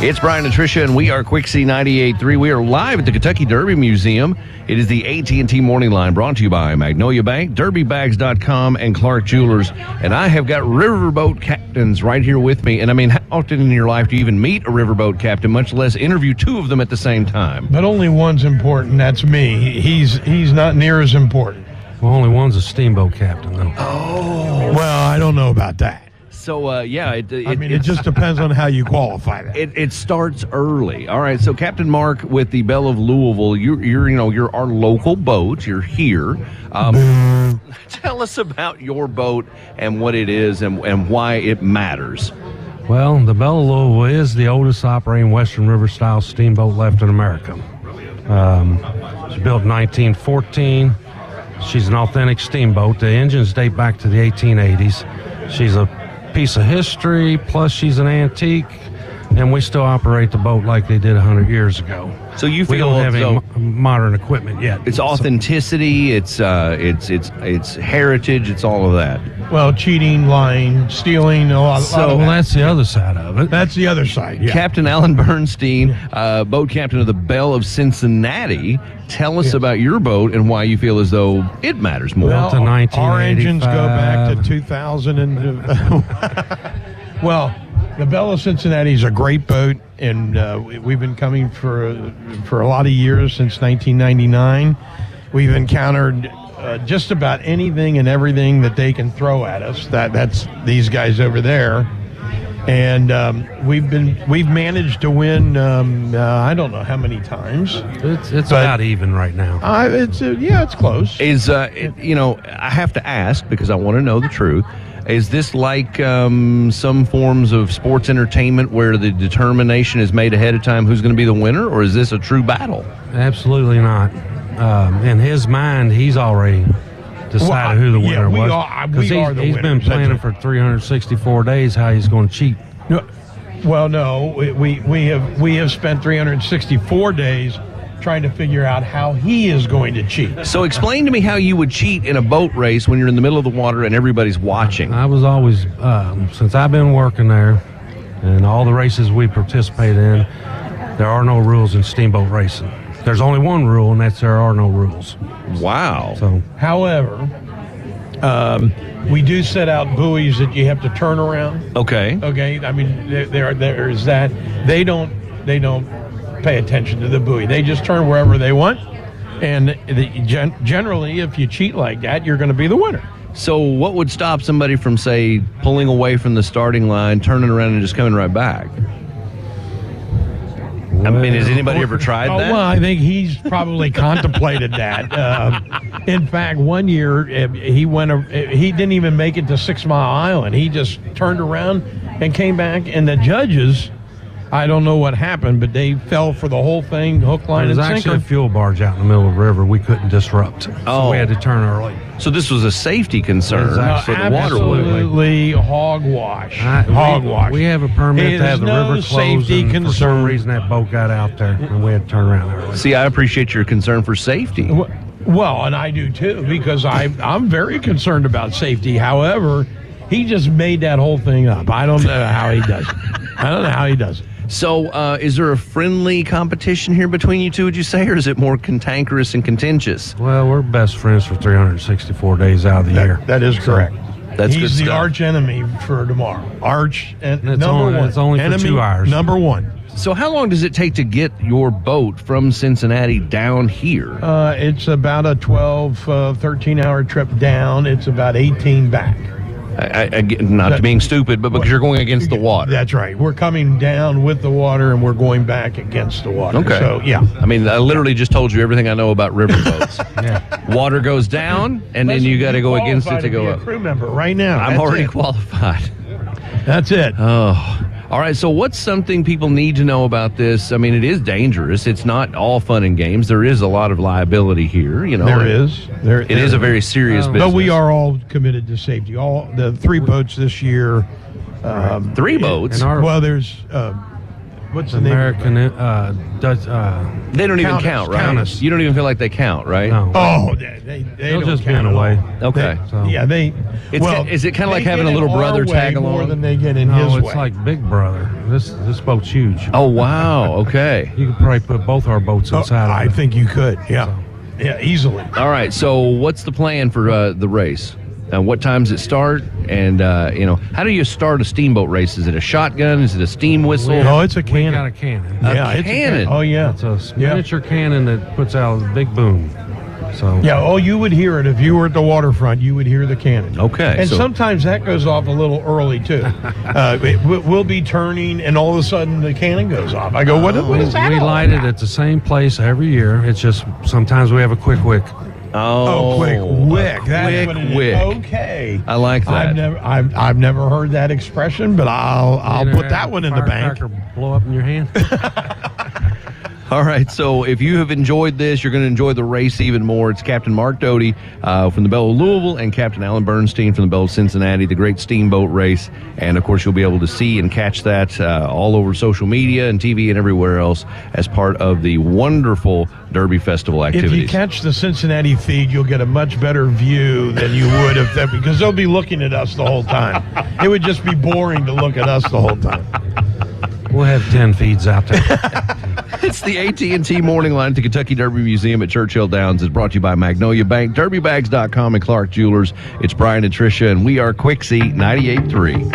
It's Brian and Tricia, and we are Quixie 98.3. We are live at the Kentucky Derby Museum. It is the AT&T Morning Line, brought to you by Magnolia Bank, DerbyBags.com, and Clark Jewelers. And I have got riverboat captains right here with me. And I mean, how often in your life do you even meet a riverboat captain, much less interview two of them at the same time? But only one's important. That's me. He's not near as important. Well, only one's a steamboat captain, though. Oh. Well, I don't know about that. So, it just depends on how you qualify that. It starts early. All right, so Captain Mark with the Belle of Louisville, you're our local boat. You're here. Tell us about your boat and what it is and why it matters. Well, the Belle of Louisville is the oldest operating Western River-style steamboat left in America. She was built in 1914. She's an authentic steamboat. The engines date back to the 1880s. She's a piece of history, plus she's an antique, and we still operate the boat like they did 100 years ago. So you we feel don't have any modern equipment yet. It's authenticity, it's heritage, it's all of that. Well, cheating, lying, stealing, a lot of that. That's the other side of it. That's the other side, yeah. Captain Alan Bernstein, boat captain of the Belle of Cincinnati. Tell us about your boat and why you feel as though it matters more. Well, our engines go back to 2000. Well, the Belle of Cincinnati is a great boat, and we've been coming for a lot of years, since 1999. We've encountered just about anything and everything that they can throw at us. That's these guys over there. And we've managed to win. I don't know how many times. It's about even right now. It's close. I have to ask because I want to know the truth. Is this like some forms of sports entertainment where the determination is made ahead of time who's going to be the winner, or is this a true battle? Absolutely not. In his mind, he's already decided who the winner was. Because he's been planning for 364 days how he's going to cheat. No, we have spent 364 days trying to figure out how he is going to cheat. So explain to me how you would cheat in a boat race when you're in the middle of the water and everybody's watching. I was always, since I've been working there, and all the races we participate in, there are no rules in steamboat racing. There's only one rule, and that's there are no rules. Wow. So, however, we do set out buoys that you have to turn around. Okay. I mean, there is that. They don't pay attention to the buoy. They just turn wherever they want, and generally, if you cheat like that, you're going to be the winner. So what would stop somebody from, say, pulling away from the starting line, turning around, and just coming right back? I mean, has anybody ever tried that? Well, I think he's probably contemplated that. In fact, one year he didn't even make it to 6 Mile Island. He just turned around and came back, and the judges, I don't know what happened, but they fell for the whole thing, hook, line, and sinker. There was actually a fuel barge out in the middle of the river. We couldn't disrupt, so we had to turn early. So this was a safety concern for the waterway. Absolutely hogwash. Hogwash. We have a permit to have the river closed, safety and concern. For some reason that boat got out there, and we had to turn around early. See, I appreciate your concern for safety. Well, and I do too, because I'm very concerned about safety. However, he just made that whole thing up. I don't know how he does it. So is there a friendly competition here between you two, would you say, or is it more cantankerous and contentious? Well, we're best friends for 364 days out of the year. That is correct. That's He's good the stuff. arch enemy for tomorrow. Number one. It's only enemy, for 2 hours. Number one. So how long does it take to get your boat from Cincinnati down here? It's about a 12, 13-hour trip down. It's about 18 back. Not being stupid, but because you're going against the water. That's right. We're coming down with the water, and we're going back against the water. Okay. So, yeah. I mean, I literally just told you everything I know about riverboats. Water goes down, and then you got to go against it to go up. A crew member right now. I'm already qualified. That's it. Oh. All right, so what's something people need to know about this? I mean, it is dangerous. It's not all fun and games. There is a lot of liability here. There is. It is a very serious business. But we are all committed to safety. All the 3 boats this year. 3 boats? Well, there's What's the name? American Dutch. They don't even Countess, count, right? Countess. You don't even feel like they count, right? No. Oh, they They'll don't just be count in at a way. all. Okay. So- Yeah, they. Is it kind of like they having get a little in our brother way tag more along? than they get in No, his it's way. like Big Brother. This boat's huge. Oh, wow. Okay. You could probably put both our boats Oh, inside I of it. think you could. Yeah, yeah, easily. All right. So, what's the plan for the race? What times it start? And how do you start a steamboat race? Is it a shotgun? Is it a steam whistle? Oh, it's a We cannon. got a cannon. Yeah, it's a cannon. Oh, yeah. It's a miniature cannon that puts out a big boom. So Yeah, oh, you would hear it if you were at the waterfront. You would hear the cannon. Okay, and so- sometimes that goes off a little early too. We'll be turning, and all of a sudden the cannon goes off. I go, what is that? we all light it about? at the same place every year. It's just sometimes we have a quick wick. Oh, quick wick. That's quick what it is. wick. Okay, I like that. I've never heard that expression, but I'll You know, put that one in the bank. firecracker blow up in your hand. All right, so if you have enjoyed this, you're going to enjoy the race even more. It's Captain Mark Doty from the Belle of Louisville and Captain Alan Bernstein from the Belle of Cincinnati, the great steamboat race. And, of course, you'll be able to see and catch that all over social media and TV and everywhere else as part of the wonderful Derby Festival activities. If you catch the Cincinnati feed, you'll get a much better view than you would if that, because they'll be looking at us the whole time. It would just be boring to look at us the whole time. We'll have 10 feeds out there. It's the AT&T Morning Line at the Kentucky Derby Museum at Churchill Downs. It's brought to you by Magnolia Bank, DerbyBags.com, and Clark Jewelers. It's Brian and Tricia, and we are Quixie 98.3.